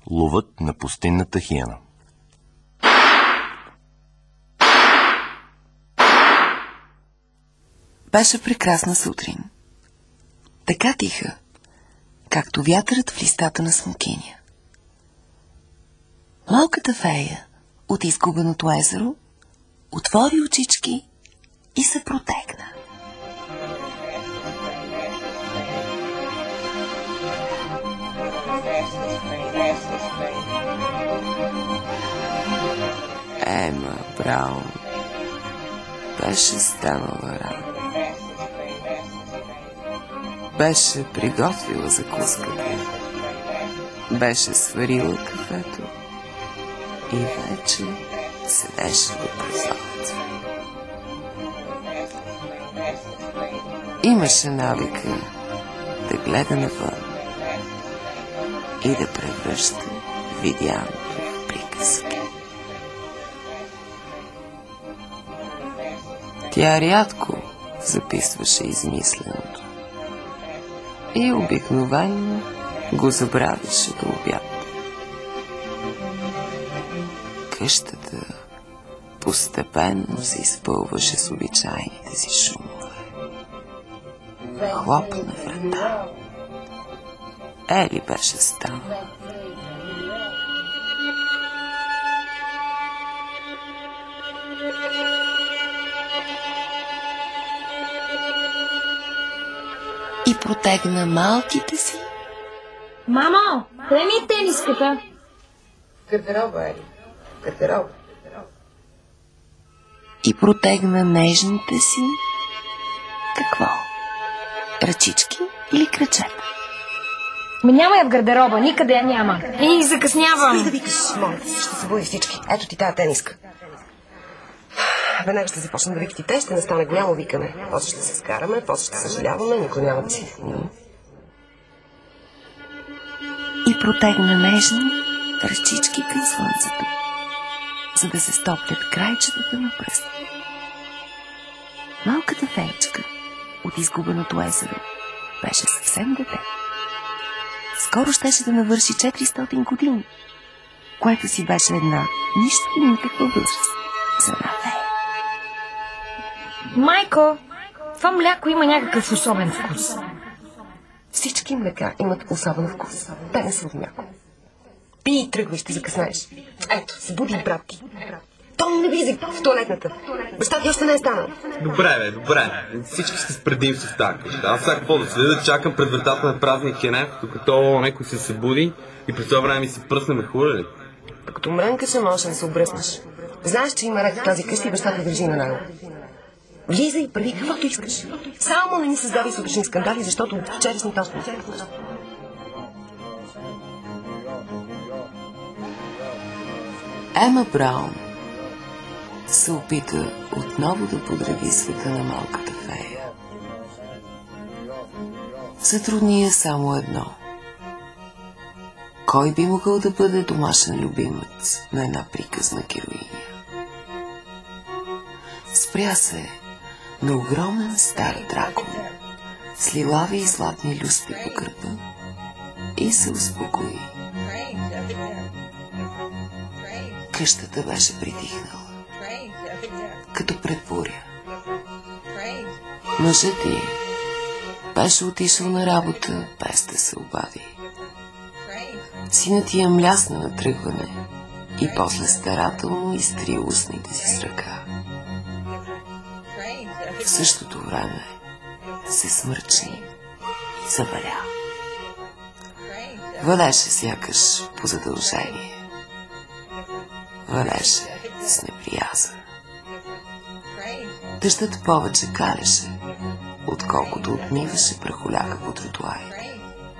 Ловът на пустинната хиена. Беше прекрасна сутрин. Така тиха, както вятърът в листата на смокиня. Малката фея от изгубеното езеро отвори очички и се протегна. Ема Браун беше станала рано. Беше приготвила закуската. Беше сварила кафето и вече седеше до прозореца. Имаше навика да гледа навън и да превръща видяното в приказки. Тя рядко записваше измисленото и обикновено го забравяше до обяд. Къщата постепенно се изпълваше с обичайните си шумове. Хлопна врата. Ели беше станала. И протегна малките си. Мамо, къде ми е тениската? Гардероба, Ели. Гардероба. И протегна нежните си. Какво? Ръчички или крачета? Няма я в гардероба, никъде я няма. И закъснявам. Спри да викаш, моля, ще се бои всички. Ето ти тая тениска. Веднага ще започна да викате те, ще настане голямо викане. После ще се скараме, после ще съжаляваме, никой няма да си. И протегна нежни ръчички към слънцето, за да се стоплят крайчетата на пръст. Малката феечка от изгубеното езеро беше съвсем дете. Скоро щеше да навърши 400 години, което си беше една нищо и никаква възраст за една фея. Майко, това мляко има някакъв особен вкус. Всички млека имат особен вкус. Те не са от мляко. Пи и тръгвай, ще закъснаеш. Ето, събуди брат ти. Том, не влизай в тоалетната. Баща ти още не е станал. Добре, добре. Всички сте с предимство в тази къща. Аз сега какво да седя да чакам пред вратата на празния кенеф, докато някой се събуди и през това време ми се пръсне ме хуля ли? Като мрънкаше, можеш да се обръснеш. Знаеш, че има ред в тази къща и баща те държи на него. Влизай и прави каквото искаш. Само не ни създави сутрешни скандали, защото вчерашните още. Ема Браун се опита отново да подреди света на малката фея. Затрудни я само едно. Кой би могъл да бъде домашен любимец на една приказна героиня? Спря се на огромен стар дракон с лилави и златни люспи по гърба и се успокои. Къщата беше притихнала, като пред буря. Мъжът й беше отишъл на работа, без да се обади. Синът й млясна на тръгване и после старателно изтри устните си с ръка. В същото време се смърчни и заваря. Валеше сякаш по задължение. Валеше с неприязън. Дъждът повече калеше, отколкото отмиваше прахоляка по тротуарите.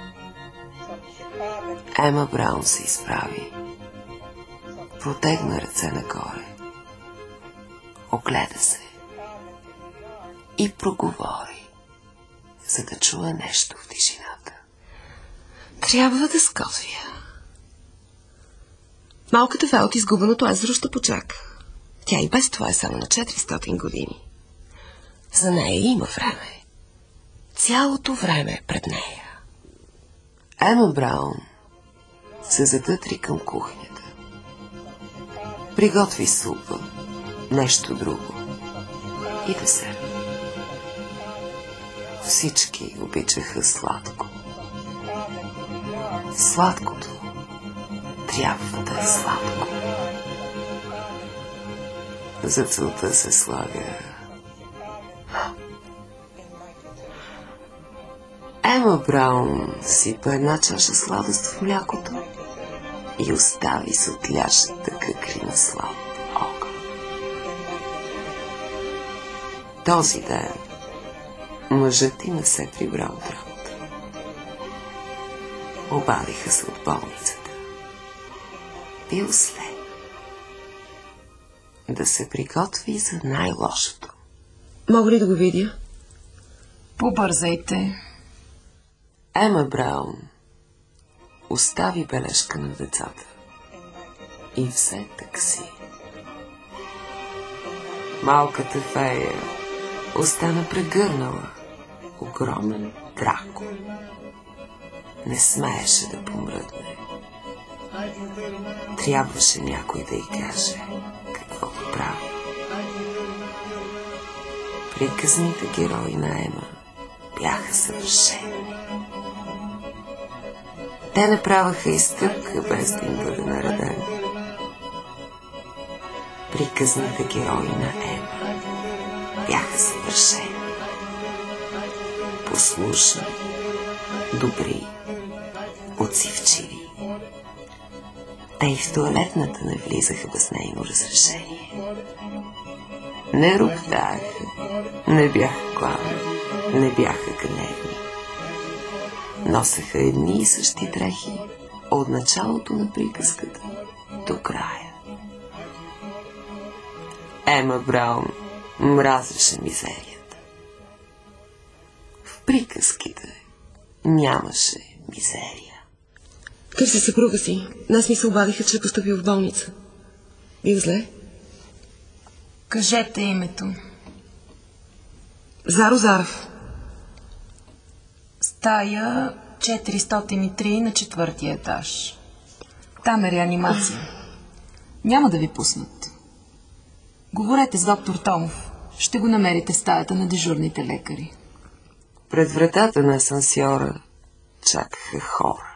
Ема Браун се изправи, протегна ръце нагоре, огледа се и проговори, за да чуе нещо в тишината. Трябва да сготвя. Малката фея от изгубеното езеро ще почака. Тя и без това е само на 400 години. За нея има време. Цялото време е пред нея. Ема Браун се затътри към кухнята. Приготви супа, нещо друго и десерт. Всички обичаха сладко. Сладкото трябва да е сладко. За целта се слага Ема Браун сипа една чаша сладост в млякото и остави с отлящата какрина слаб огън. Този ден мъжът и не се прибра от работа. Обадиха се от болницата. Бил зле. Да се приготви за най-лошото. Мога ли да го видя? Побързайте. Ема Браун остави бележка на децата и взе такси. Малката фея остана прегърнала огромен Драко. Не смееше да помръдне. Трябваше някой да й каже какво да прави. Приказните герои на Ема бяха съвършени. Те не праваха и стъпка, без да им бъде нареден. Приказните герои на Ема бяха съвършени. Послушни, добри, отзивчиви. Те и в туалетната не влизаха без нейно разрешение. Не роптаха, не бяха гладни, не бяха гневни. Носеха едни и същи дрехи от началото на приказката до края. Ема Браун мразеше мизерията. В приказките нямаше мизерия. Търси съпруга си. Нас ми се обадиха, че е постъпил в болница. Бил зле? Кажете името. Заро Заров. Стая 403 на 4-ти етаж. Там е реанимация. Няма да ви пуснат. Говорете с доктор Томов. Ще го намерите в стаята на дежурните лекари. Пред вратата на асансьора чакаха хора.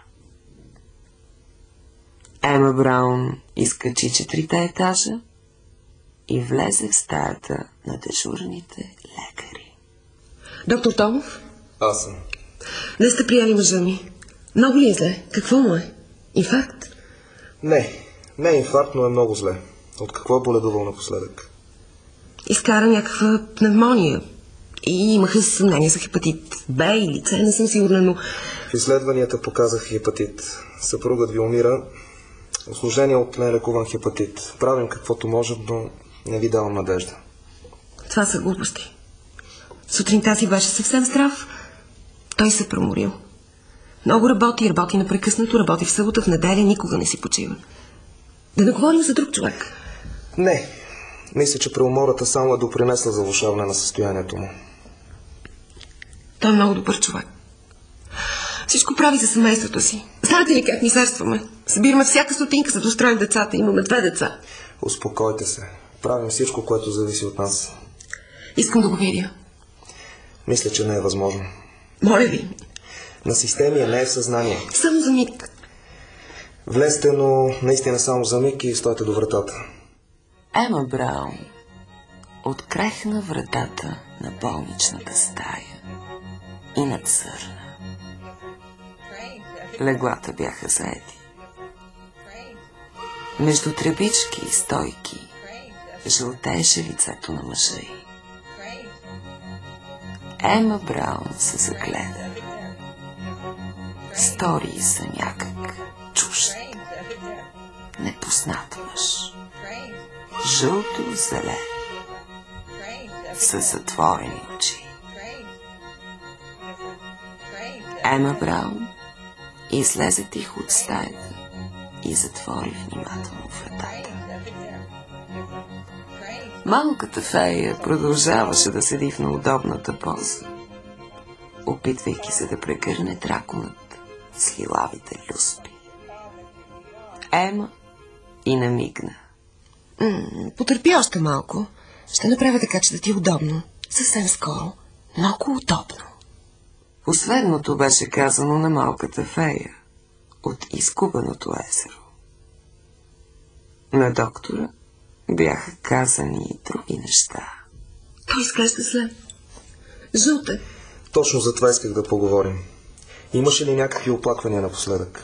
Ема Браун изкачи 4-те етажа и влезе в стаята на дежурните лекари. Доктор Томов? Аз съм. Не сте приели мъжа ми. Много ли е зле? Какво му е? Инфаркт? Не е инфаркт, но е много зле. От какво е боледувал напоследък? Изкара някаква пневмония. И имаха съмнение за хепатит Б или С, не съм сигурна, но... В изследванията показах хепатит. Съпругът ви умира. Осложнение от нелекуван хепатит. Правим каквото можем, но не ви давам надежда. Това са глупости. Сутринта си беше съвсем здрав. Той се проморил. Много работи непрекъснато, работи в събота, в неделя, никога не си почива. Да не говорим за друг човек. Не. Мисля, че преумората само е допринесла за влошаване на състоянието му. Той е много добър човек. Всичко прави за семейството си. Знаете ли как мизерстваме? Събираме всяка стотинка, за да устроим децата. Имаме 2 деца. Успокойте се. Правим всичко, което зависи от нас. Искам да го видя. Мисля, че не е възможно. Моля ви. На системия не е в съзнание. Само за миг. Влезте, но наистина само за миг и стойте до вратата. Ема Браун открехна вратата на болничната стая и нацърна. Леглата бяха заети. Между тръбички и стойки жълтееше лицето на мъжа й. Ема Браун се загледа. Стори се някак чужд, непознат мъж. Жълто-зелен, със затворени очи. Ема Браун излезе тихо от стаята и затвори внимателно вратата. Малката фея продължаваше да седи в неудобната поза, опитвайки се да прегърне драконът с лилавите люспи. Ема и намигна. Потърпи още малко. Ще направя така, че да ти е удобно. Съвсем скоро. Много удобно. Последното беше казано на малката фея от изгубеното езеро. На доктора бяха казани и други неща. Той изглежда зле. Жълте. Точно за това исках да поговорим. Имаше ли някакви оплаквания напоследък?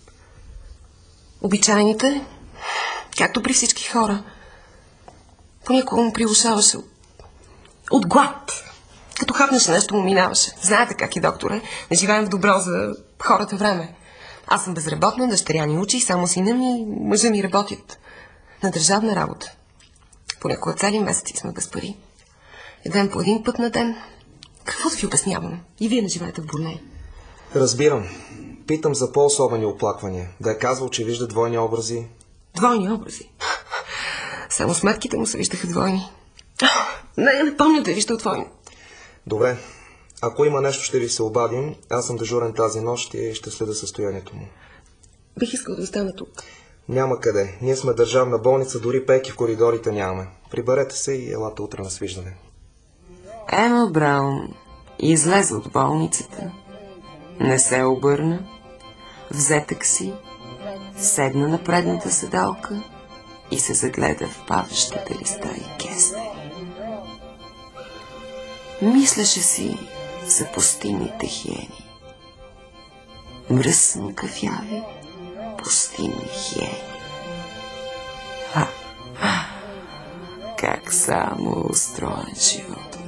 Обичайните, както при всички хора. Понякога му прилушаваше от глад. Като хапнеше нещо, му минаваше. Знаете как е, докторе. Не живеем в добро за хората време. Аз съм безработна, дъщеря ни учи, само сина ми, мъжа ми работят на държавна работа. Понякога цели месеци сме без пари. Едем по един път на ден. Какво да ви обяснявам? И вие не живеете в Борнея. Разбирам. Питам за по-особени оплаквания. Да е казвал, че вижда двойни образи. Двойни образи? Само сметките му се виждаха двойни. Не помня да е виждал двойни. Добре. Ако има нещо, ще ви се обадим. Аз съм дежурен тази нощ и ще следа състоянието му. Бих искал да остана тук. Няма къде. Ние сме държавна болница, дори пейки в коридорите нямаме. Приберете се и елате утре на свиждане. Ема Браун излезе от болницата, не се обърна, взе такси, седна на предната седалка и се загледа в падащите листа и кеста. Мислеше си за пустинните хиени. Мръсно кафяви пустинни хиени. Как само устроен живот.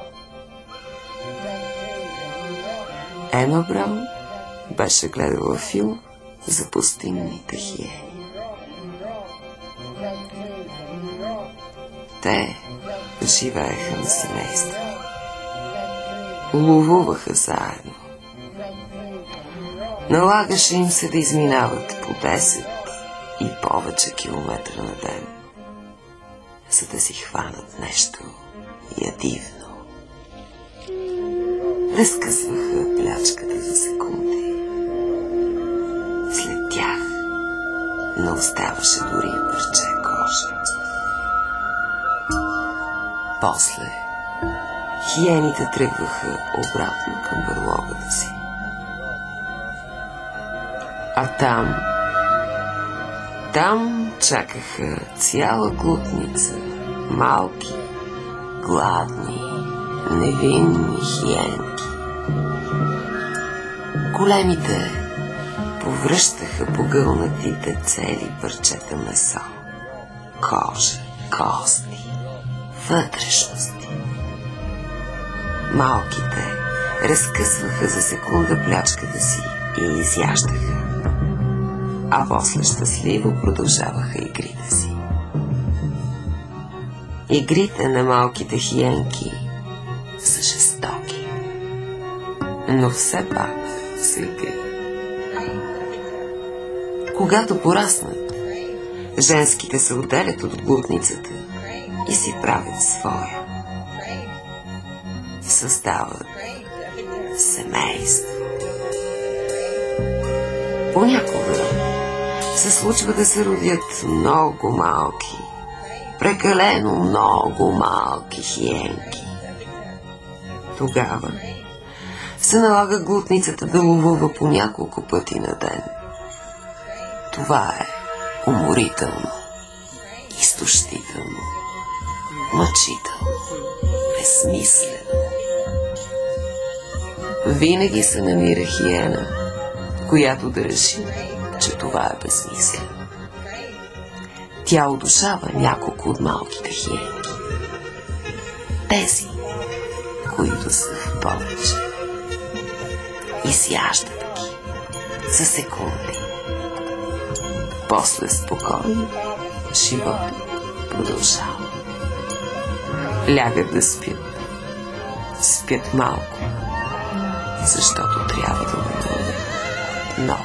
Ема Браун беше гледала филм за пустинните хиени. Те живееха на семейство. Ловуваха заедно. Налагаше им се да изминават по 10 и повече километра на ден, за да си хванат нещо ядивно. Разкъсваха плячката за секунди. След тях не оставаше дори парче кожа. После хиените тръгваха обратно към бърлогата си. А там чакаха цяла глутница малки, гладни, невинни хиенки. Големите повръщаха погълнатите цели парчета месо, кожа, кости, вътрешности. Малките разкъсваха за секунда плячката си и изяждаха, а после щастливо продължаваха игрите си. Игрите на малките хиенки са жестоки, но все пак са игри. Когато пораснат, женските се отделят от глутницата и си правят своя. Създават семейство. Понякога се случва да се родят много малки, прекалено много малки хиенки. Тогава се налага глутницата да ловува по няколко пъти на ден. Това е уморително, изтощително, мъчително, безсмислено. Винаги се намира хиена, която да реши, че това е безсмислено. Тя удушава няколко от малките хиенки. Тези, които са в повече. Изяждат ги за секунди. После спокойно живота продължава. Лягат да спят. Спят малко, защото трябва да бъде ново.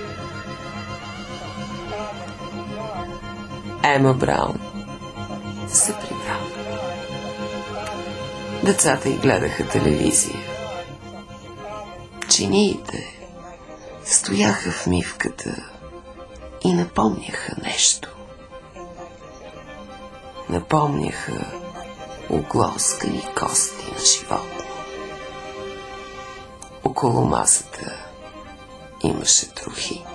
Ема Браун се прибра. Децата й гледаха телевизия. Чиниите стояха в мивката и напомняха нещо. Напомняха оглоскани кости на животни. Около масата имаше трохи.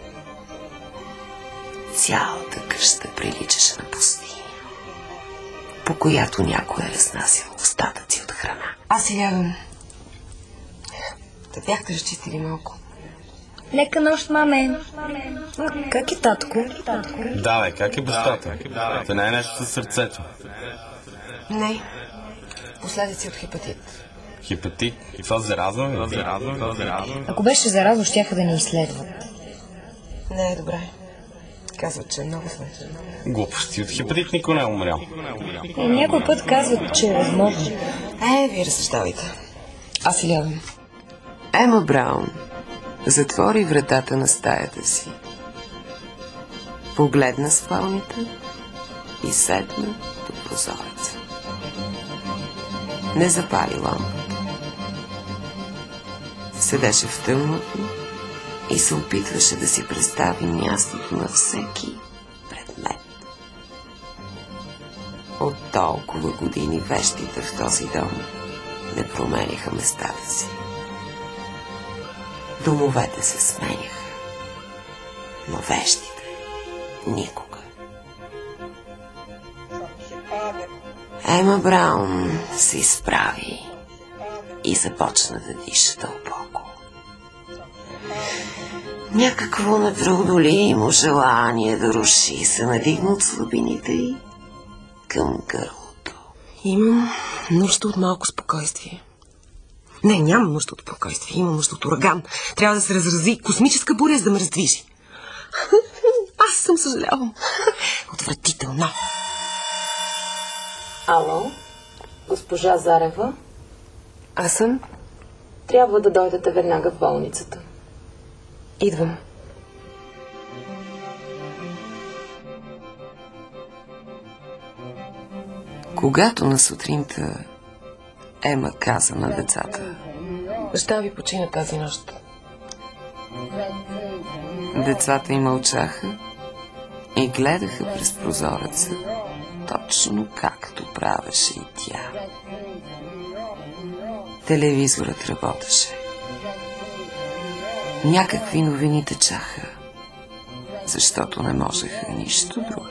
Цялата къща приличаше на пустиня, по която някой е разнасял остатъци от храна. Аз си лягам. Да бяхте разчистили малко. Лека нощ, маме. Как е татко? Да, бе, как е бащата? Това не е нещо със сърцето. Не. Последици от хепатит. Хепатит? И това заразно? Ако беше заразно, щяха да ни изследват. Не е добре. Казват, че е много зле. Глупости, от хепатит никой не е умрял. Някой път казват, че е възможно. Вие разсъждавайте. Аз си лягам. Ема Браун затвори вратата на стаята си, погледна спалнята и седна до прозореца. Не запали лампата. Седеше в тъмното и се опитваше да си представи мястото на всеки предмет. От толкова години вещите в този дом не променяха местата си. Домовете се сменяха, но вещите никога. Ема Браун се изправи и започна да диша дълбоко. Някакво непреодолимо желание да руши се надигна от слабините й към гърлото. Имам нужда от малко спокойствие. Не, нямам нужда от спокойствие. Имам нужда от ураган. Трябва да се разрази космическа буря, за да ме раздвижи. Аз съм съжалявам. Отвратително. Ало, госпожа Зарева? Аз съм. Трябва да дойдете веднага в болницата. Идвам. Когато на сутринта Ема каза на децата: Баща ви почина тази нощ. Децата й мълчаха и гледаха през прозореца, точно както правеше и тя. Телевизорът работеше. Някакви новини течаха, защото не можеха нищо друго.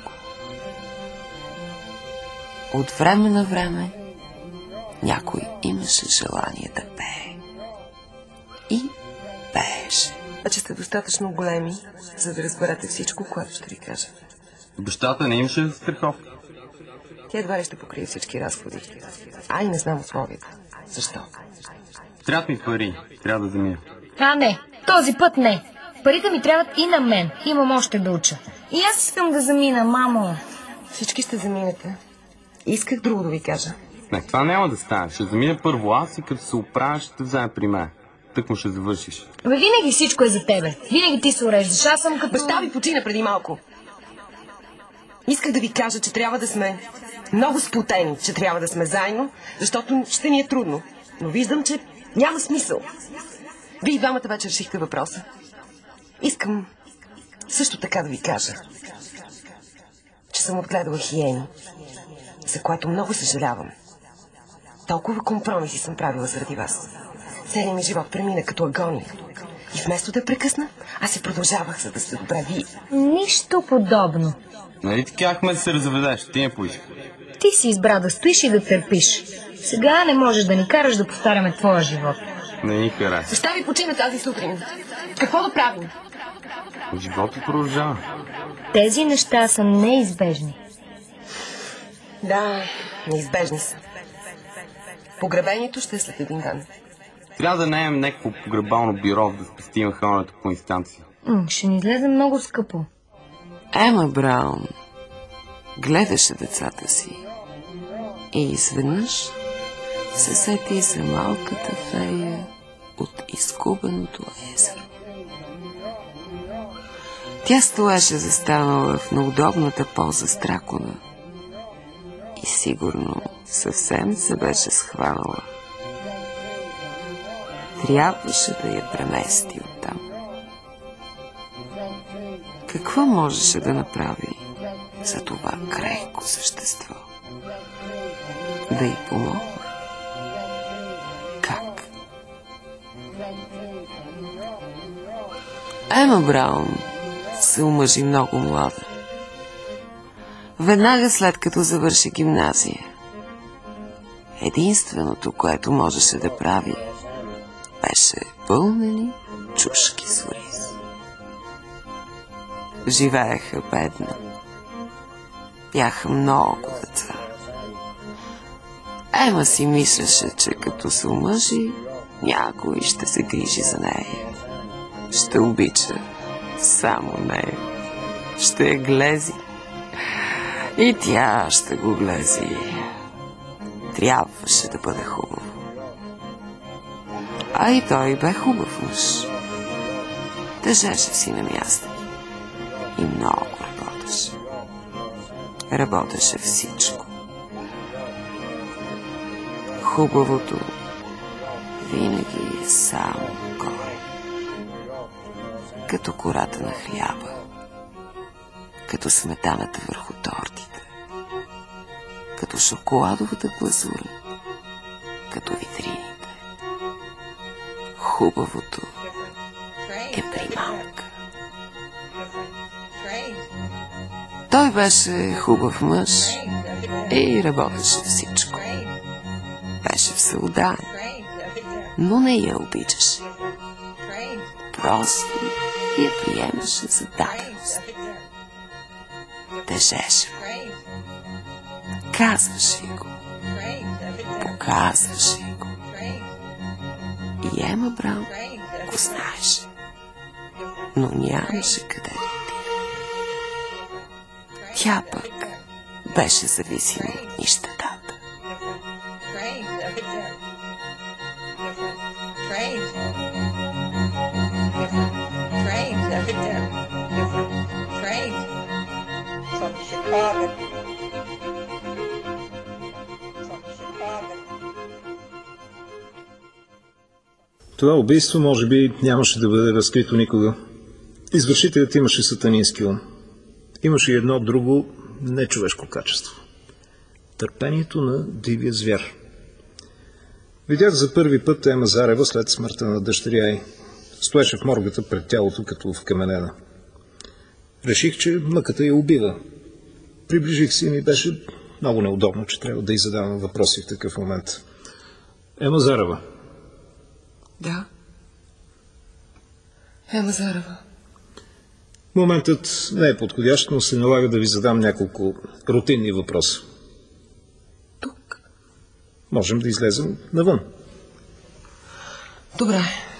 От време на време някой имаше желание да пее. И пееше. А че сте достатъчно големи, за да разберете всичко, което ще ви кажа. Бащата не имаше застраховка. Тя едва ли ще покрие всички разходи. И не знам условията. Защо? Трябват ми пари. Трябва да замина. Не, този път не. Парите ми трябват и на мен. Имам още да уча. И аз искам да замина, мамо. Всички ще заминете. Исках друго да ви кажа. Не, това няма да стане. Ще замина първо аз и като се оправя, ще те вземе при мен. Тък му ще завършиш. Винаги всичко е за тебе. Винаги ти се уреждаш. Аз съм като... Баща ви почина преди малко. Исках да ви кажа, че трябва да сме много сплотени, че трябва да сме заедно, защото ще ни е трудно. Но виждам, че няма смисъл. Вие двамата вече решихте въпроса. Искам също така да ви кажа, че съм отгледала хиени, за което много съжалявам. Толкова компромиси съм правила заради вас. Целият ми живот премина като агония. И вместо да прекъсна, аз се продължавах, за да сте добре вие. Нищо подобно. Нали ти казахме да се разведеш? Ти не поиска. Ти си избра да стоиш и да търпиш. Сега не можеш да ни караш да повтаряме твоя живот. Не ни карай. Защо ви почина тази сутрин? Какво да правим? Животът продължава. Тези неща са неизбежни. Да, неизбежни са. Погребението ще е след един ден. Трябва да наемем някакво погребално бюро, да спестим ходенето по инстанция. Ще ни излезе много скъпо. Ема Браун гледаше децата си и изведнъж се сети за малката фея от изгубеното езеро. Тя стоеше застанала в неудобната поза с дракона и сигурно съвсем се беше схванала. Трябваше да я премести оттам. Какво можеше да направи за това крехко същество? Да й помогне? Как? Ема Браун се омъжи много млада. Веднага след като завърши гимназия. Единственото, което можеше да прави, беше пълнени чушки с ориз. Живееха бедно. Бяха много деца. Ема си мислеше, че като се омъжи, някой ще се грижи за нея. Ще обича само нея. Ще я глези. И тя ще го глези. Трябваше да бъде хубаво. А и той бе хубав мъж. Държеше си на място. И много работеше. Работеше всичко. Хубавото винаги е само горе. Като кората на хляба. Като сметаната върху тортите. Като шоколадовата глазура. Като витрините. Хубавото е примамка. Той беше хубав мъж и работеше всичко. Беше всеотдаен, но не я обичаше. Просто я приемаше за даденост. Тежеше. Казваше го. Показваше го. И Ема Браун го знаеше. Но нямаше къде да отиде. Тя пък беше зависима от нищетата. Това убийство може би нямаше да бъде разкрито никога. Извършителят имаше сатанински ум. Имаше и едно друго нечовешко качество. Търпението на дивия звяр. Видях за първи път Ема Зарева след смъртта на дъщеря й. Стоеше в моргата пред тялото, като вкаменена. Реших, че мъката я убива. Приближих се и ми беше много неудобно, че трябва да й задавам въпроси в такъв момент. Ема Зарева. Да. Ема Зарева. Моментът не е подходящ, но се налага да ви задам няколко рутинни въпроса. Тук? Можем да излезем навън. Добре.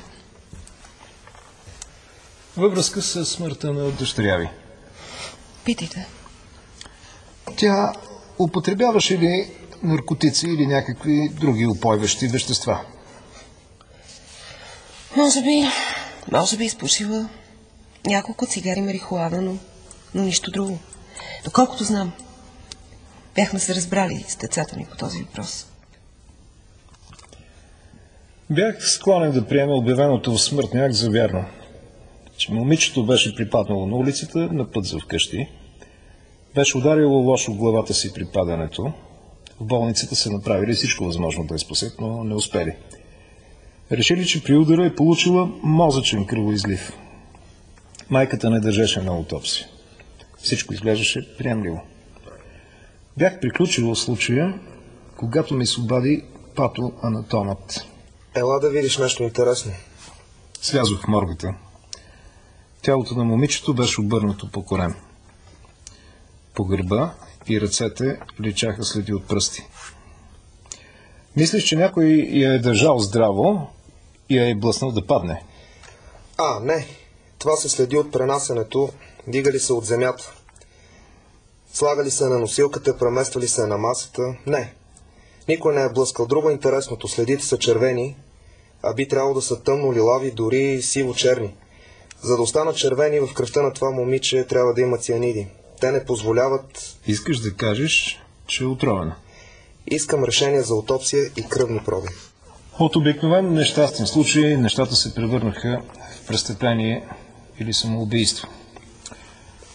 Във връзка с смъртта на дъщеря ви. Питайте. Тя употребяваше ли наркотици или някакви други упойващи вещества? Може би изпушила няколко цигари марихуана, но нищо друго. Доколкото знам, бяхме се разбрали с децата ми по този въпрос. Бях склонен да приема обявеното в смъртния акт за вярно, че момичето беше припаднало на улицата на път за вкъщи, беше ударило лошо главата си при падането. В болницата са направили всичко възможно да я спасят, но не успели. Решили, че при удара е получила мозъчен кръвоизлив. Майката не държеше на аутопсия. Всичко изглеждаше приемливо. Бях приключил случая, когато ми се обади патоанатомът. Ела да видиш нещо интересно. Слязох в моргата. Тялото на момичето беше обърнато по корем. По гърба и ръцете личаха следи от пръсти. Мислиш, че някой я е държал здраво и я е блъснал да падне? Не. Това се следи от пренасенето. Дигали се от земята. Слагали се на носилката, премествали се на масата. Не. Никой не е блъскал. Друго интересното. Следите са червени, а би трябвало да са тъмно-лилави, дори сиво-черни. За да останат червени в кръвта на това момиче, трябва да има цианиди. Те не позволяват... Искаш да кажеш, че е отровена? Искам решение за аутопсия и кръвни проби. От обикновен нещастен случай нещата се превърнаха в престъпление или самоубийство.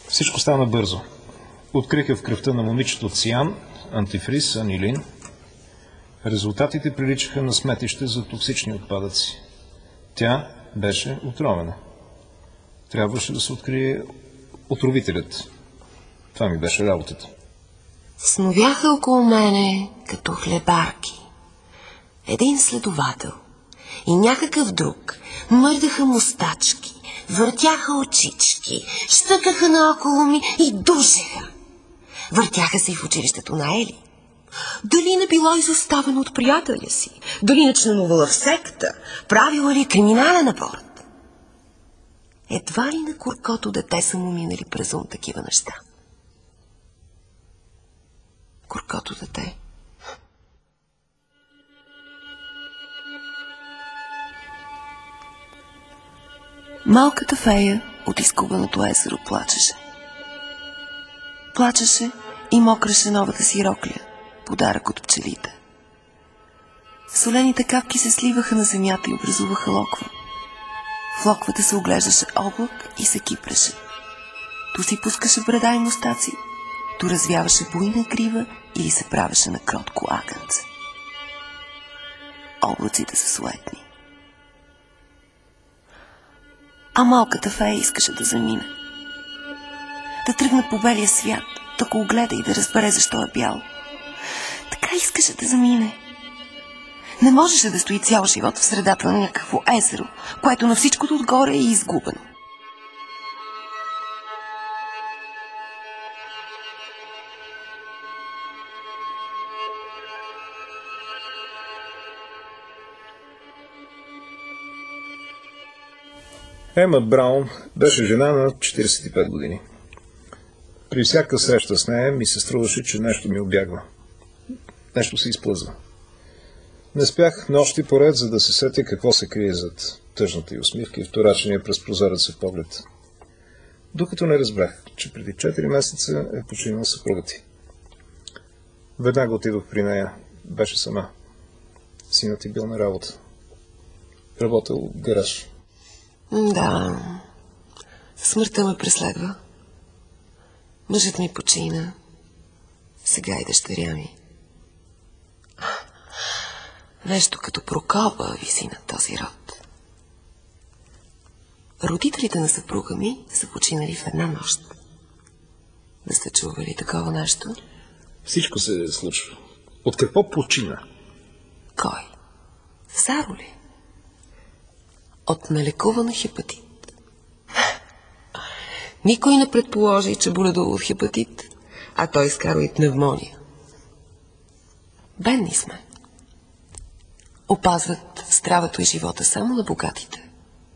Всичко стана бързо. Откриха в кръвта на момичето циан, антифриз, анилин. Резултатите приличаха на сметище за токсични отпадъци. Тя беше отровена. Трябваше да се открие отровителят. Това ми беше работата. Сновяха около мене като хлебарки. Един следовател и някакъв друг мърдаха мустачки, въртяха очички, щъкаха наоколо ми и душеха. Въртяха се и в училището на Ели. Дали не била изоставена от приятеля си, дали не членувала в секта, правила ли криминален аборт. Едва ли на горкото дете са му минали през ум такива неща. Горкото дете. Малката фея от изгубеното езеро плачеше. Плачеше и мокраше новата си рокля, подарък от пчелите. Солените капки се сливаха на земята и образуваха локва. В локвата се оглеждаше облак и се кипреше. То си пускаше бреда и мустаци, то развяваше буйна грива или се правеше на кротко агънце. Облаците са суетни. А малката фея искаше да замине. Да тръгне по белия свят, да го огледа и да разбере защо е бял. Така искаше да замине. Не можеше да стои цял живот в средата на някакво езеро, което на всичкото отгоре е изгубено. Ема Браун беше жена на 45 години. При всяка среща с нея ми се струваше, че нещо ми обягва. Нещо се изплъзва. Не спях нощи поред, за да се сетя какво се крие зад тъжната й усмивка и вторачения през прозореца поглед. Докато не разбрах, че преди 4 месеца е починала съпруга ти. Веднага отидох при нея. Беше сама. Синът ти бил на работа. Работел в гараж. Да, смъртта ме преследва. Мъжът ми почина. Сега и дъщеря ми. Нещо като прокоба виси над този род. Родителите на съпруга ми са починали в една нощ. Да сте чували такова нещо? Всичко се случва. От какво почина? Кой? Саро ли? От нелекуван хепатит. Никой не предположи, че боледува от хепатит, а той изкарва и пневмония. Бедни сме. Опазват здравето и живота само на богатите.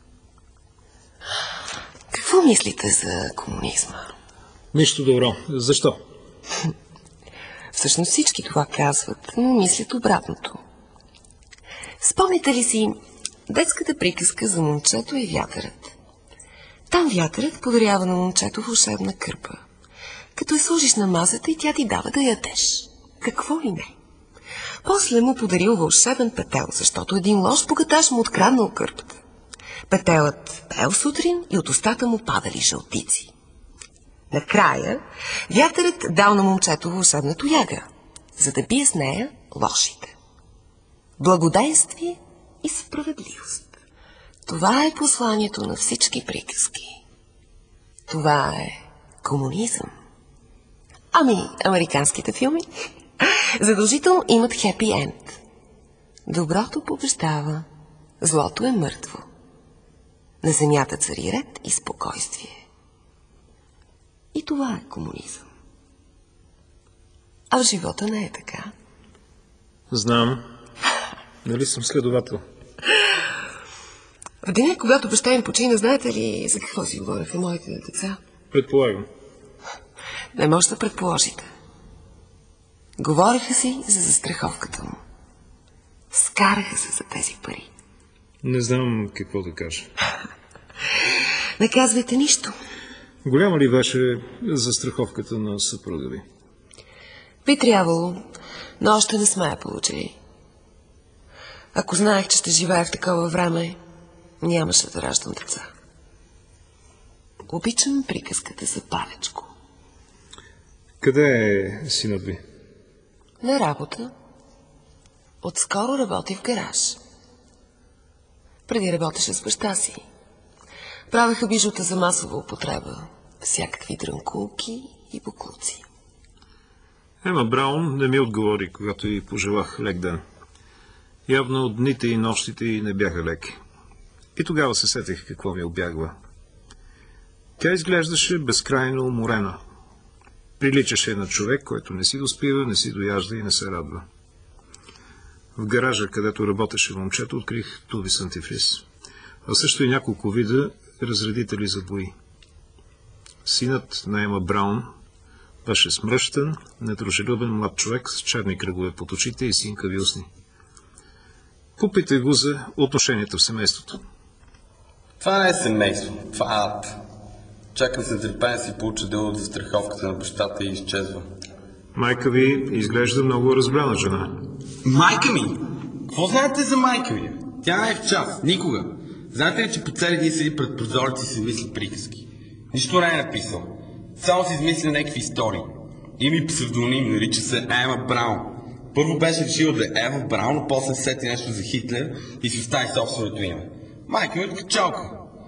Какво мислите за комунизма? Нищо добро. Защо? Всъщност всички това казват, но мислят обратното. Спомните ли си детската приказка за момчето и вятърът? Там вятърът подарява на момчето вълшебна кърпа. Като я сложиш на масата и тя ти дава да ядеш. Какво ли не? После му подарил вълшебен петел, защото един лош богаташ му откраднал кърпата. Петелът пел сутрин и от устата му падали жълтици. Накрая вятърът дал на момчето вълшебна тояга, за да бие с нея лошите. Благоденствие и справедливост. Това е посланието на всички приказки. Това е комунизъм. Ами, американските филми задължително имат хепи енд. Доброто побеждава, злото е мъртво. На земята цари ред и спокойствие. И това е комунизъм. А в живота не е така. Знам. Нали съм следовател? В деня, когато баща им почина, знаете ли за какво си говореха моите деца? Предполагам. Не може да предположите. Говореха си за застраховката му. Скараха се за тези пари. Не знам какво да кажа. Не казвайте нищо. Голяма ли беше застраховката на съпруга ви? Би трябвало, но още не сме я получили. Ако знаех, че ще живея в такова време, нямаше да раждам деца. Обичам приказката за Палечко. Къде е синът ви? На работа. Отскоро работи в гараж. Преди работеше с баща си. Правеха бижута за масова употреба. Всякакви дрънкулки и бокуци. Ема Браун не ми отговори, когато й пожелах лек ден. Явно дните и нощите й не бяха леки. И тогава се сетих какво ми обягва. Тя изглеждаше безкрайно уморена. Приличаше на човек, който не си доспива, не си дояжда и не се радва. В гаража, където работеше момчето, открих туби с антифриз, а също и няколко вида разредители за бои. Синът на Ема Браун беше смръщен, недружелюбен млад човек с черни кръгове под очите и синкави устни. Попитах го за отношенията в семейството. Това не е семейство, това е ад. Чакам се нетърпение да си получа дело от застраховката на бащата и изчезва. Майка ви изглежда много разбрана жена. Майка ми? Какво знаете за майка ми? Тя не е в час, никога. Знаете ли, че по цели дни седи пред прозорци и си мисли приказки? Нищо не е написал. Само си измисля някакви истории. Има и псевдоним, нарича се Ема Браун. Първо беше решила да е Ева Браун, но после сети нещо за Хитлер и си остави собственото име. Майка ми е качалка.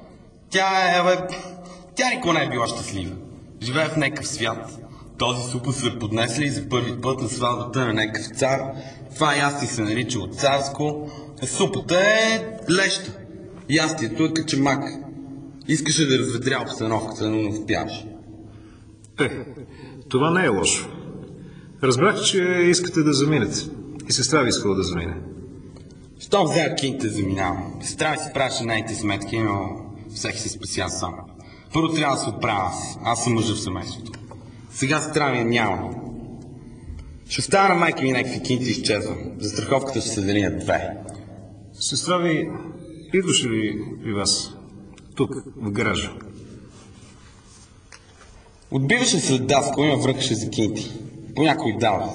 Тя никога не е била щастлива. Живее в някакъв свят. Този супа са поднесли за първи път на сватбата на някакъв цар. Това ястие се нарича от царско. Супата е леща. Ястието е качамак. Искаше да разведря обстановката, но не успяваше. Това не е лошо. Разбрах, че искате да заминете. И сестра ви искала да замине. Щом взеят кините заминавам. Сестра ми си правеше нейните сметки, но всеки се спася сам. Първо трябва да се оправя аз. Аз съм мъжа в семейството. Сега сестра ми няма. Ще оставя на майка ми някакви кинти и изчезвам. Застраховката ще се дели на 2. Сестра ви идваше ли при вас? Тук, в гаража. Отбиваше след даска и ме връкаше за кинти. По някой дава.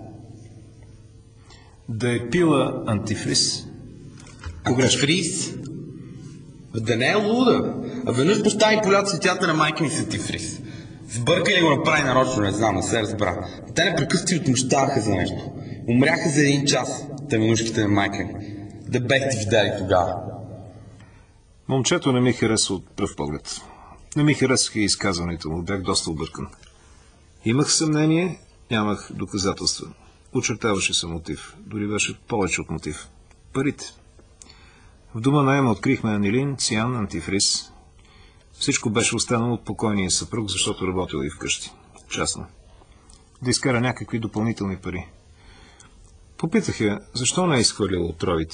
Да е пила антифриз? Антифриз? Да не е луда. А веднъж постави поля цветята на майка ми с антифриз. Сбърка ли го направи нарочно, не знам, не се разбра. Те непрекъснато отмъщаваха за нещо. Умряха за 1 час, тъминушките на майка ми. Да бехте видели тогава. Момчето не ми хареса от пръв поглед. Не ми харесаха и изказването му, бях доста объркан. Имах съмнение, нямах доказателства. Очертаваше се мотив, дори беше повече от мотив. Парите. В дома на Ема открихме анилин, циан, антифриз. Всичко беше останало от покойния съпруг, защото работил и вкъщи. Частно. Да изкара някакви допълнителни пари. Попитах я, защо не е изхвърлила отровите?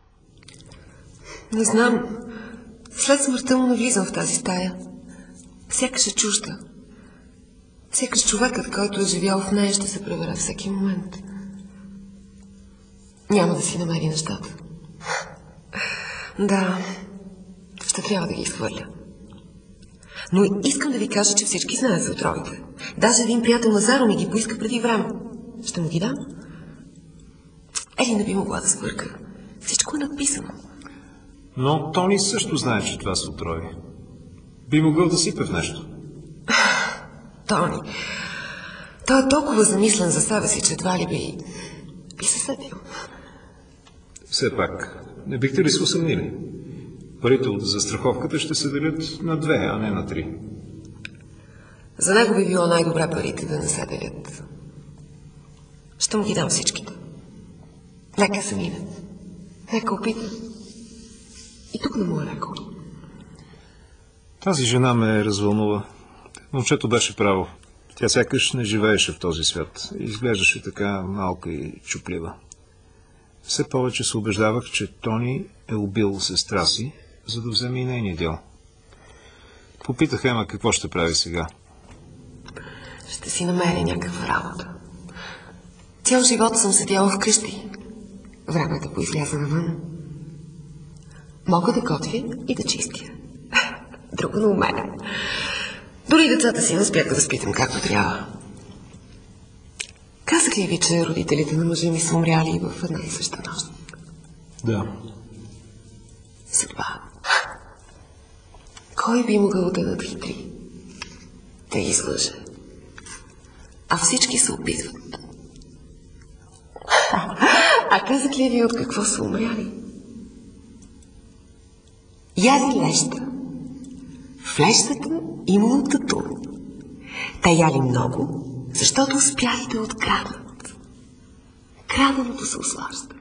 Не знам. След смъртта му навлизам в тази стая. Сякаш е чужда. Сякаш човекът, който е живял в нея, ще се превера всеки момент. Няма да си намери нещата. Да, ще трябва да ги изхвърля. Но искам да ви кажа, че всички знаят за отровите. Даже един приятел на Заро ми ги поиска преди време. Ще му ги дам? Ели не би могла да сбърка. Всичко е написано. Но Тони също знае, че това са отрови. Би могъл да сипе в нещо. Тони. Той е толкова замислен за себе си, че едва ли би се сетил. Все пак, не бихте ли се усъмнили? Парите от застраховката ще се делят на 2, а не на 3. За него би било най-добре парите да не се делят. Ще му ги дам всичките. Нека се мине. Нека опита. И тук не му е леко. Тази жена ме развълнува. Момчето беше право. Тя сякаш не живееше в този свят. Изглеждаше така малка и чуплива. Все повече се убеждавах, че Тони е убил сестра си, за да вземе и нейния дел. Попитах Ема какво ще прави сега. Ще си намери някаква работа. Цял живот съм седяла вкъщи. Време е да поизляза навън. Мога да готвя и да чистя. Друго не умея. Дори децата си не успях да възпитам както трябва. Казах ли ви, че родителите на мъжа ми са умряли в една и съща нощ? Да. Съдба. Кой би могъл да надхитри? Да излъже. А всички се опитват. А казах ли ви от какво са умряли? Яли леща. В лещата имало тату. Те яли много, защото успяли да откраднат. Краденото се услажда.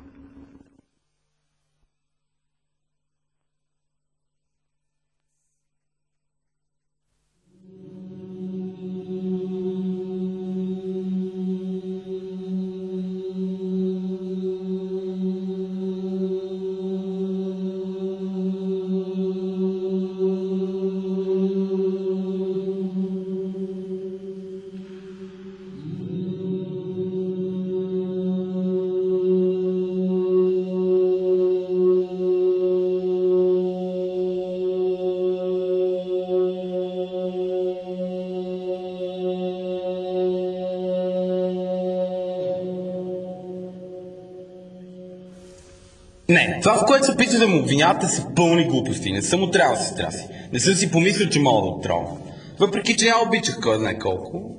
Не, това, в което се опитва да му обвинявате, са пълни глупости. Не съм отрял сестра си. Не съм си помислил, че мога да отровя. Въпреки, че я обичах кой знае колко.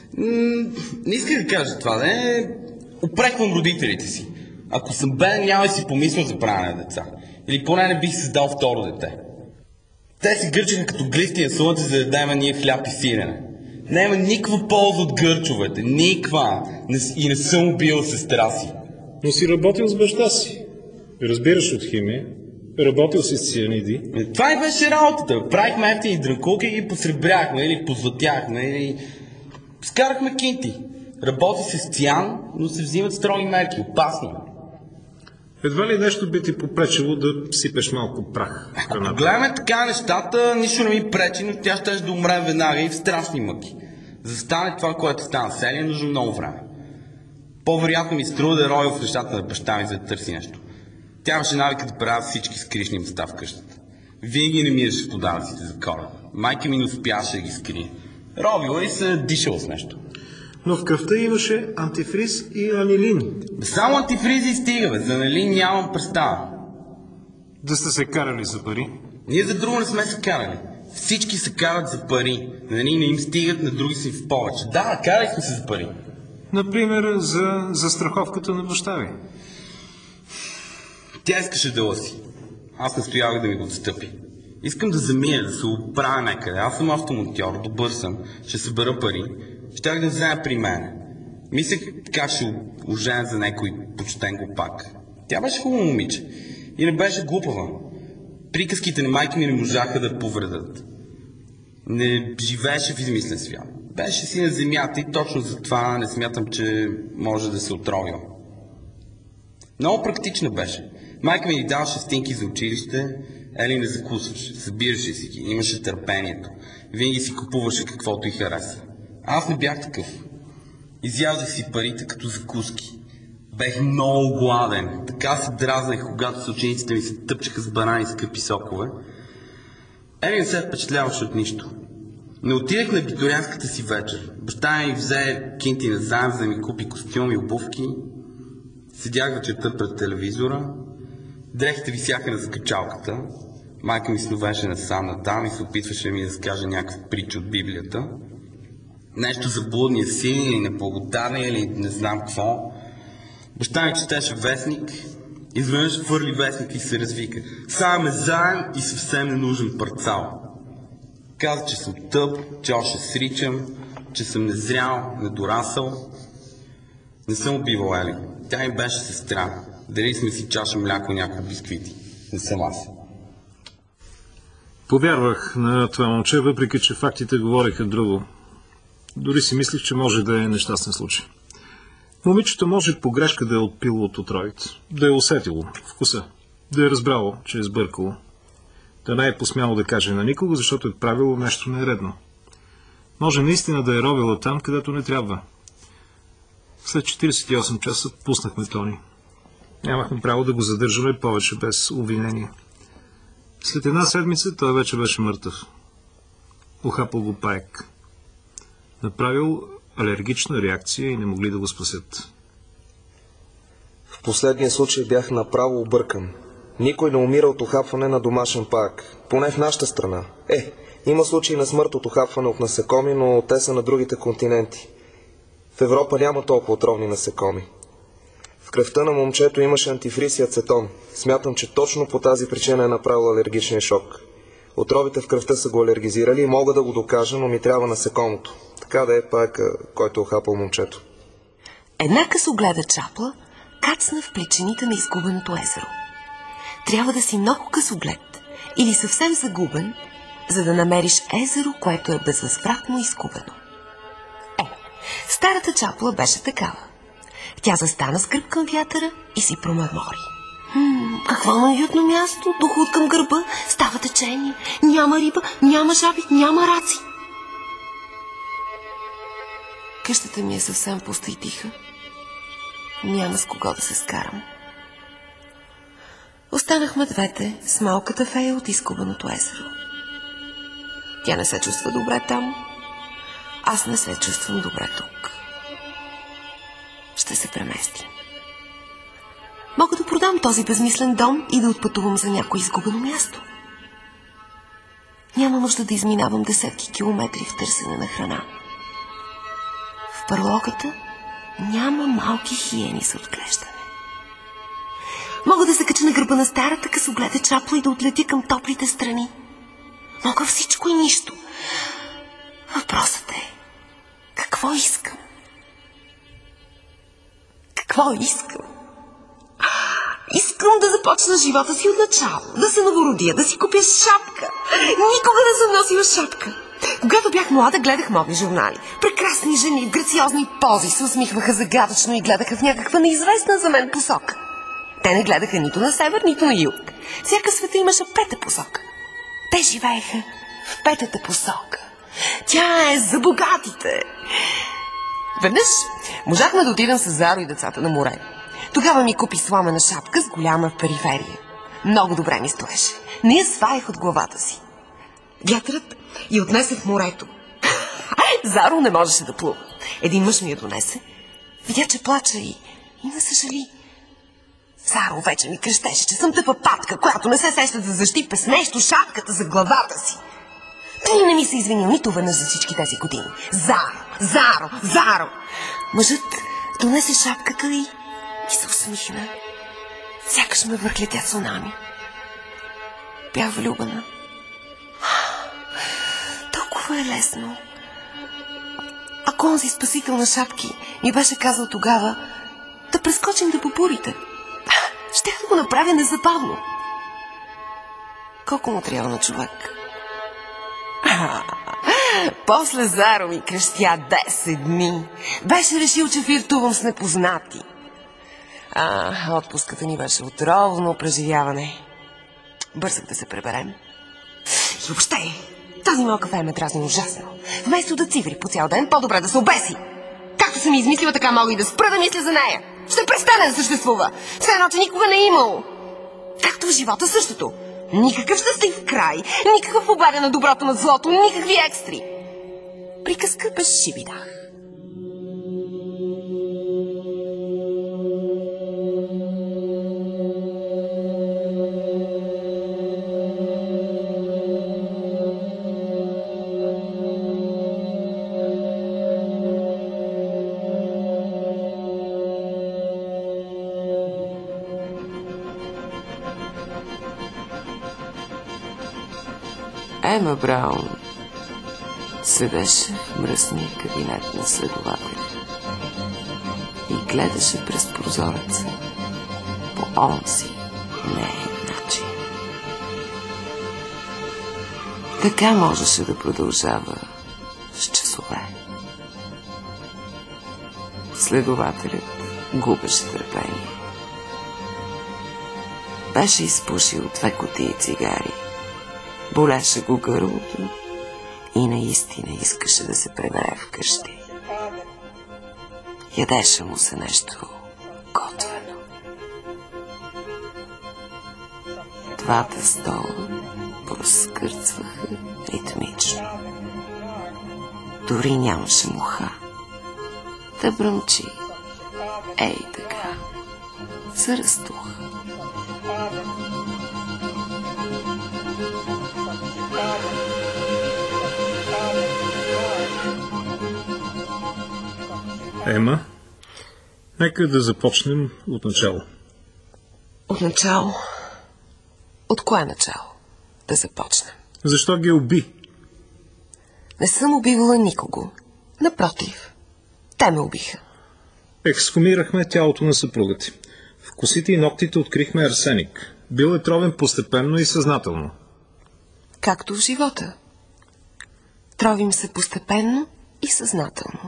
Не исках да кажа това, не. Упреквам родителите си. Ако съм беден, няма да си помислил за правене на деца. Или поне не бих създал второ дете. Те си гърчаха като глисти на слънце, за да дадем ние хляб и сирене. Няма никаква полза от гърчовете. Никаква. И не съм убил сестра си. Но си работил с баща си. Разбираш от химия. Работил си с цианиди. Това и беше работата. Правихме ефтини дрънкулки и ги посребряхме или позлатяхме или скарахме кинти. Работи се с циан, но се взимат строги мерки. Опасно. Едва ли нещо би ти попречило да сипеш малко прах? Ако гледаме така нещата, нищо не ми пречи, но тя ще да умре веднага и в страшни мъки. За да стане това, което стана с Ели, е нужно много време. По-вероятно ми струва да роя в нещата на баща ми, за да търси нещо. Тя имаше навика да правя всички скришни места в къщата. Винаги не мираше в подаръците за Коледа. Майка ми не успяваше да ги скрие. Робила и се дишала с нещо. Но в кръвта имаше антифриз и анилин. Само антифризи стига, бе. За анилин нямам представа. Да сте се карали за пари? Ние за друго не сме се карали. Всички се карат за пари. На едни не им стигат, на други си в повече. Да, карахме се за пари. Например, за застраховката на баща ви. Тя искаше дъла си. Аз настоявах да ми го отстъпи. Искам да замия, да се оправя някъде. Аз съм автомонтьор, добър съм, ще събера пари. Щях да взема при мен. Мислех как ще оженя за някой почтен глупак. Тя беше хубаво момиче и не беше глупава. Приказките на майка ми не можаха да повредят. Не живееше в измислен свят. Беше си на земята и точно за това не смятам, че може да се отровя. Много практична беше. Майка ми ни даваше стинки за училище, Ели не закусваше, събираше си ги, имаше търпението. Винаги си купуваше каквото й хареса. Аз не бях такъв. Изяждах си парите като закуски. Бех много гладен. Така се дразнах, когато съучениците ми се тъпчаха с банани и скъпи сокове. Ели не се впечатляваше от нищо. Не отидех на абитуриентската си вечер. Баща ми взе кинти назаем, за да ми купи костюми и обувки. Седях вечерта пред телевизора. Дрехите висяха на закачалката. Майка ми сновеше насам натам и се опитваше ми да скаже някаква притча от Библията. Нещо за блудния син или неблагодарния или не знам какво. Баща ми четеше вестник. Изведнъж хвърли вестник и се развика. Сега ме заем и съвсем ненужен парцал. Каза, че съм тъп, че още сричам, че съм незрял, недорасъл. Не съм убивал Ели. Тя ми беше сестра. Дали сме си чаша мляко и някакви бисквити. Не съм аз. Повярвах на това момче, въпреки че фактите говореха друго. Дори си мислих, че може да е нещастен случай. Момичето може по грешка да е отпило от отровите, да е усетило вкуса, да е разбрало, че е сбъркало, да не е посмяло да каже на никого, защото е правило нещо нередно. Може наистина да е робила там, където не трябва. След 48 часа пуснахме Тони. Нямахме право да го задържаме повече без обвинение. След една седмица той вече беше мъртъв. Ухапал го паек. Направил алергична реакция и не могли да го спасят. В последния случай бях направо объркан. Никой не умира от ухапване на домашен паяк. Поне в нашата страна. Има случаи на смърт от ухапване от насекоми, но те са на другите континенти. В Европа няма толкова отровни насекоми. В кръвта на момчето имаше антифриз и ацетон. Смятам, че точно по тази причина е направил алергичен шок. Отровите в кръвта са го алергизирали и мога да го докажа, но ми трябва насекомото. Така да е паяка, който е ухапал момчето. Една късогледа чапла кацна в плечените на изгубеното езеро. Трябва да си много късоглед или съвсем загубен, за да намериш езеро, което е безвъзвратно изгубено. Старата чапла беше такава. Тя застана с гръб към вятъра и си промърмори. Какво неуютно място, доход към гърба, става течение, няма риба, няма жаби, няма раци. Къщата ми е съвсем пуста и тиха. Няма с кого да се скарам. Останахме двете с малката фея от изгубеното езеро. Тя не се чувства добре там. Аз не се чувствам добре тук. Ще се преместим. Мога да продам този безмислен дом и да отпътувам за някое изгубено място. Няма нужда да изминавам десетки километри в търсене на храна. В парлогата няма малки хиени за отглеждане. Мога да се кача на гърба на старата късогледа чапла и да отлетя към топлите страни. Мога всичко и нищо. Въпросът е, какво искам? Какво искам? Искам да започна живота си от начало, да се новородя, да си купя шапка. Никога не съм носила шапка. Когато бях млада, гледах модни журнали. Прекрасни жени в грациозни пози се усмихваха загадъчно и гледаха в някаква неизвестна за мен посока. Те не гледаха нито на север, нито на юг. Всяка света имаше пета посока. Те живееха в петата посока. Тя е за богатите. Веднъж можахме да отидем с Заро и децата на море. Тогава ми купи сламена шапка с голяма периферия. Много добре ми стоеше. Не я сваях от главата си. Вятърът я отнесе в морето. Заро не можеше да плува. Един мъж ми я донесе. Видя, че плача и ме съжали. Заро вече ми крещеше, че съм тъпа патка, която не се сеща да защипе с нещо шапката за главата си. Той не ми се извинил нито веднъж за всички тези години. Заро! Мъжът донесе шапката и се усмихна. Сякаш ме върхлетя цунами. Бях влюбена. Толкова е лесно. Ако онзи спасител на шапки ми беше казал тогава да прескочим да попурите, щях да го направя незабавно. Колко му трябва на човек? После Заро ми крещя 10 дни. Беше решил, че флиртувам с непознати. Отпуската ни беше отровно преживяване. Бързах да се преберем. И въобще, тази малка фея ме дразни ужасно. Вместо да циври по цял ден, по-добре да се обеси. Както съм измислила, така мога и да спра да мисля за нея. Ще престане да съществува. Все едно, че никога не е имало. Както в живота същото. Никакъв щастлив край, никаква победа на доброто над злото, никакви екстри. Приказка без шиби дах. Ема Браун седеше в мръсния кабинет на следователя и гледаше през прозореца по онзи неин начин. Така можеше да продължава с часове. Следователят губеше търпение. Беше изпушил 2 кутии цигари. Болеше го гърлото и наистина искаше да се прибере вкъщи. Ядеше му се нещо готвено. 2 стола проскърцваха ритмично. Дори нямаше муха да бръмчи. Ей така, се разтуха. Ема, нека да започнем от начало. От начало? От кое начало да започнем? Защо ги уби? Не съм убивала никого. Напротив, те ме убиха. Ексхумирахме тялото на съпруга ти. В косите и ногтите открихме арсеник. Бил е тровен постепенно и съзнателно. Както в живота. Тровим се постепенно и съзнателно.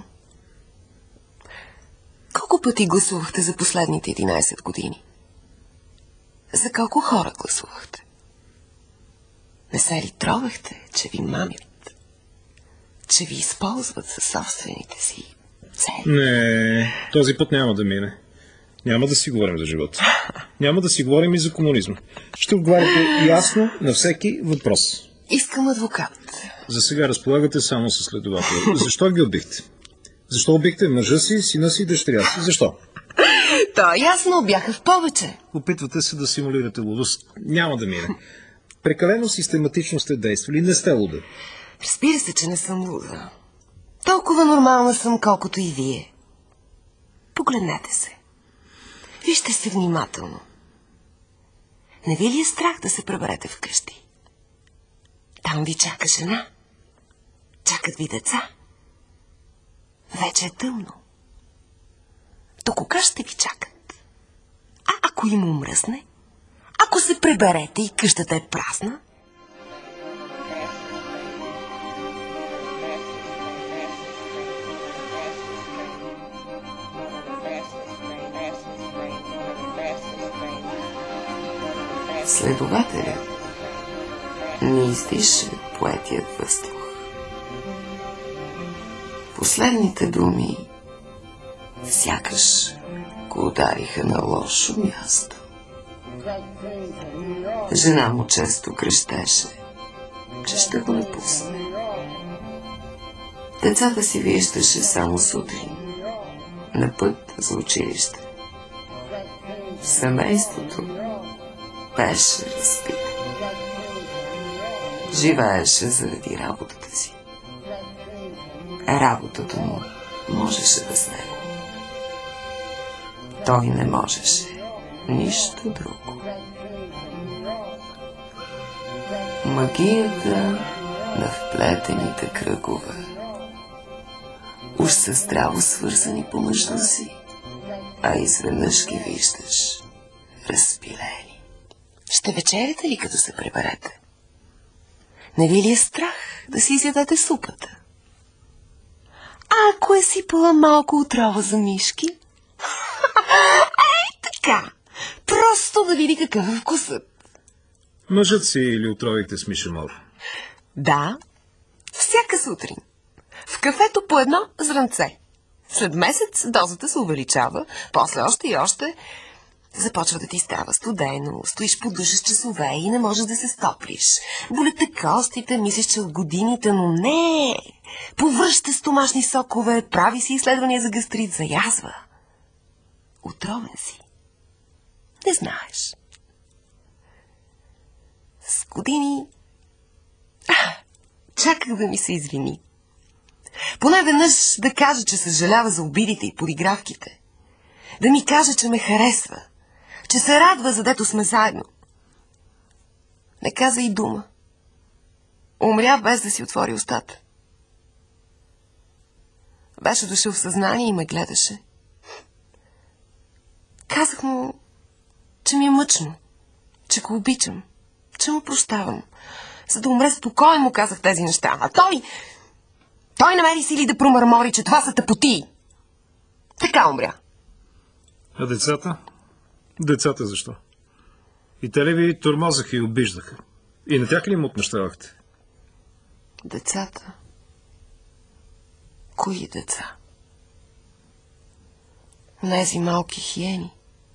Колко пъти гласувахте за последните 11 години? За колко хора гласувахте? Не се ли тровахте, че ви мамят? Че ви използват със собствените си цели? Не, този път няма да мине. Няма да си говорим за живота. Няма да си говорим и за комунизма. Ще отговаряте ясно на всеки въпрос. Искам адвокат. За сега разполагате само със следовател. Защо ги убихте? Защо убихте мъжа си, сина си и дъщеря си? Защо? То ясно, бяха в повече. Опитвате се да симулирате лудост. Няма да мине. Прекалено систематично сте действали. Не сте луда. Разбира се, че не съм луда. Толкова нормална съм, колкото и вие. Погледнете се. Вижте се внимателно. Не ви ли е страх да се приберете вкъщи? Там ви чака жена. Чакат ви деца. Вече е тъмно. До кога ще ви чакат? А ако им умръсне? Ако се приберете и къщата е празна? Следователят не издиша поетият въздух. Последните думи сякаш го удариха на лошо място. Жена му често крещеше, че ще го напусне. Децата си виждаше само сутрин, на път за училище. Семейството беше разбито. Живееше заради работата си. Работата му можеше без него. Той не можеше нищо друго. Магията на вплетените кръгове. Уж са здраво свързани помежду си, а изведнъж ги виждаш разпилени. Ще вечеряте ли, като се приберете? Не ви ли е страх да си изядете супата? А ако е сипала малко отрова за мишки? Ей, така! Просто да види какъв е вкусът. Мъжът си или отровихте с мишемор? Да, всяка сутрин. В кафето по едно зранце. След месец дозата се увеличава, после още и още. Започва да ти става студено, стоиш под душа с часове и не можеш да се стоплиш. Болят те костите, мислиш, че от годините, но не. Повръща стомашни сокове, прави си изследвания за гастрит, за язва. Отровен си. Не знаеш. С години чаках да ми се извини. Поне веднъж да каже, че съжалява за обидите и подигравките. Да ми каже, че ме харесва, че се радва, задето сме заедно. Не каза и дума. Умря без да си отвори устата. Беше дошъл в съзнание и ме гледаше. Казах му, че ми е мъчно, че го обичам, че му прощавам. За да умре спокоен, му казах тези неща. А той намери сили да промърмори, че това са тъпотии. Така умря. А децата? Децата защо? И те ли ви тормозаха и обиждаха? И на тях ли му отмъщавахте? Децата? Кои деца? Онези малки хиени.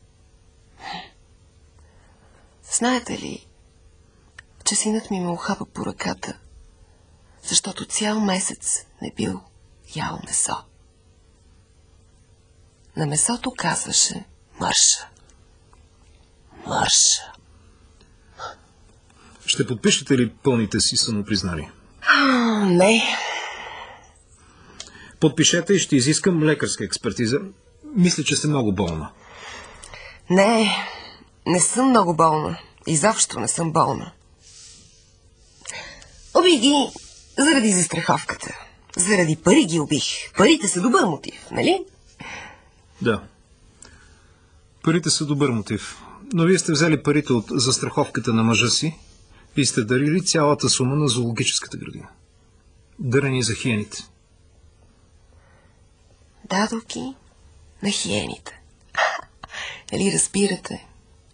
Знаете ли, че синът ми ме ухапа по ръката, защото цял месец не бил ял месо. На месото казваше мърша. Мърша. Ще подпишете ли пълните си самопризнания? Не. Подпишете и ще изискам лекарска експертиза. Мисля, че сте много болна. Не съм много болна. Изобщо не съм болна. Убих ги заради застраховката. Заради пари ги убих. Парите са добър мотив, нали? Да. Парите са добър мотив. Но вие сте взели парите от застраховката на мъжа си и сте дарили цялата сума на зоологическата градина. Дарени за хиените. Дадох ги на хиените. Нали разбирате?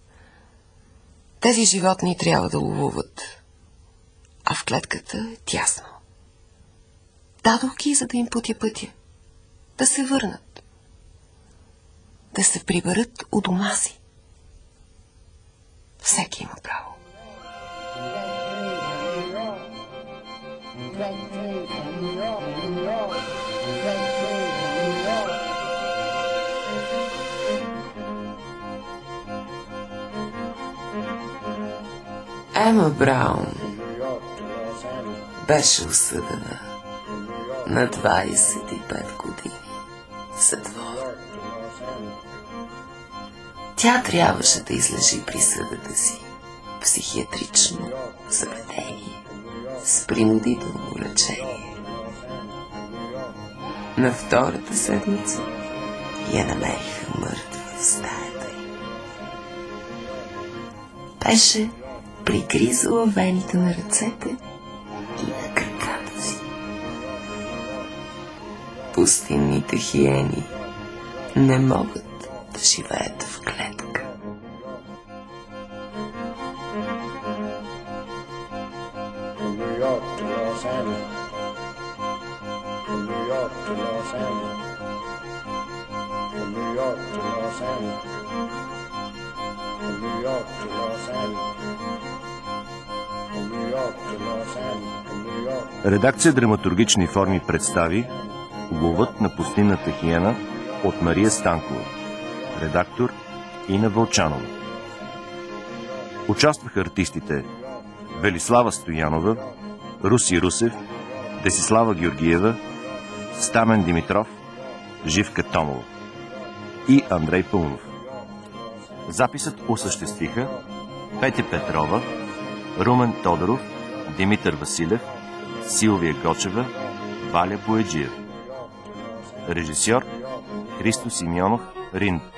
Тези животни трябва да ловуват, а в клетката е тясно. Дадох ги, за да им пътя пътя. Да се върнат. Да се приберат у дома си. Всеки има право. Ема Браун беше осъдена на 25 години затвор. Тя трябваше да излежи присъдата си в психиатрично заведение с принудително лечение. На втората седмица я намериха мъртва в стаята й. Беше пригризала вените на ръцете и на краката си. Пустинните хиени не могат да живеят в клетка. Редакция Драматургични форми представи Ловът на пустинната хиена от Мария Станкова. Редактор Ина Вълчанова. Участваха артистите Велислава Стоянова, Руси Русев, Десислава Георгиева, Стамен Димитров, Живка Томова и Андрей Пълнов. Записът осъществиха Петя Петрова, Румен Тодоров, Димитър Василев, Силвия Гочева, Валя Бояджиева. Режисьор Христо Симеонов, Рин